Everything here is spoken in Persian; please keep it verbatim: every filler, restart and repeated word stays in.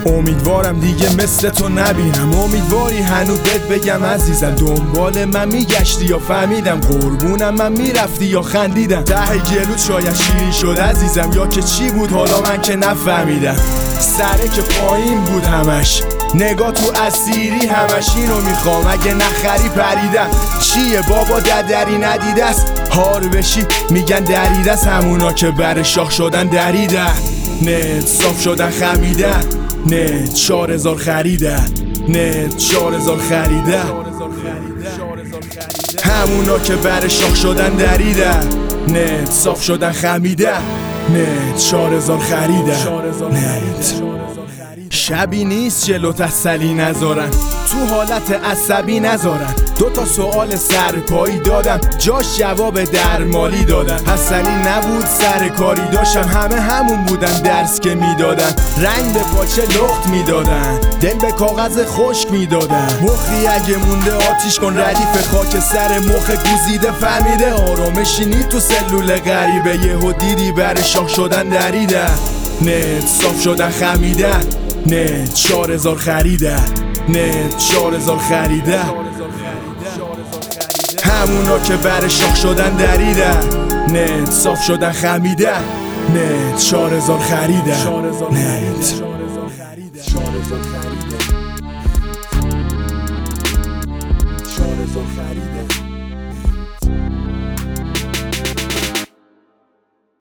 امیدوارم دیگه مثل تو نبینم. امیدواری هنو بهت بگم عزیزم دنبال من میگشتی یا فهمیدم؟ قربونم من میرفتی یا خندیدم؟ ته گلوت شاید شیرین شد عزیزم، یا که چی بود حالا من که نفهمیدم. سره که پایین بود همش، نگاه تو اسیری همش. اینو میخوام اگه نخری پریدم. چیه بابا ددری ندیده است؟ هار بشی میگن دریده است. همونا که بر شاخ شدن دریدن، نت صاف شدن خمیدن، نت چار هزار خریدن، نت چار هزار خریدن. همونا که بر شاخ شدن دریدن، نت صاف شدن خمیدن، نت چار هزار خریدن، نت. شبی نیست جلوت اصلی نذارن، تو حالت عصبی نذارن. دو تا سوال سرپایی دادم، جاش جواب درمالی دادن. حسنی نبود سر کاری داشتم، همه همون بودن درس که میدادن. رنگ به پاچه لخت میدادن، دل به کاغذ خشک میدادن. مخی اگه مونده آتیش کن، ردیف خاک سر مخ گوزیده فهمیده. آرامشی تو سلول غریبه، یهو دیدی بر شاخ شدن دریدن، نت صاف شدن خمیدن، نت چار هزار خریدن، نت چار هزار خریدن. همونا که بر شاخ شدن دریدن، نت صاف شدن خمیدن، نت چار هزار خریدن، نت. چار هزار خریدن.